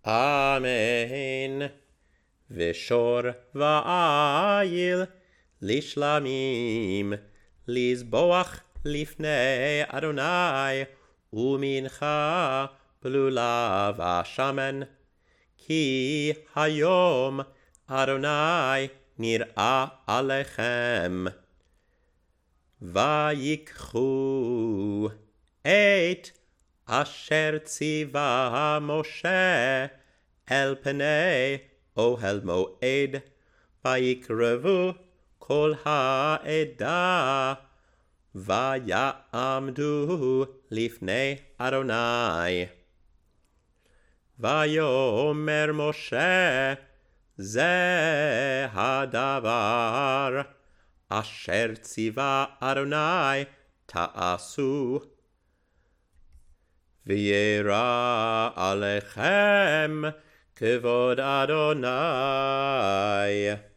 אמן. ושור ועיל לשלמים, לזבוח לפני אדוני, ומנחה בלולה ושמן. כי היום אדוני נראה עליכם. ויקחו את אשר ציווה משה אל פני אוהל מועד, ויקרבו כל העדה, ויעמדו לפני אדוני. ויאמר משה, זה הדבר אשר ציווה אדוני תעשו. וירא עליכם כבוד אדוני.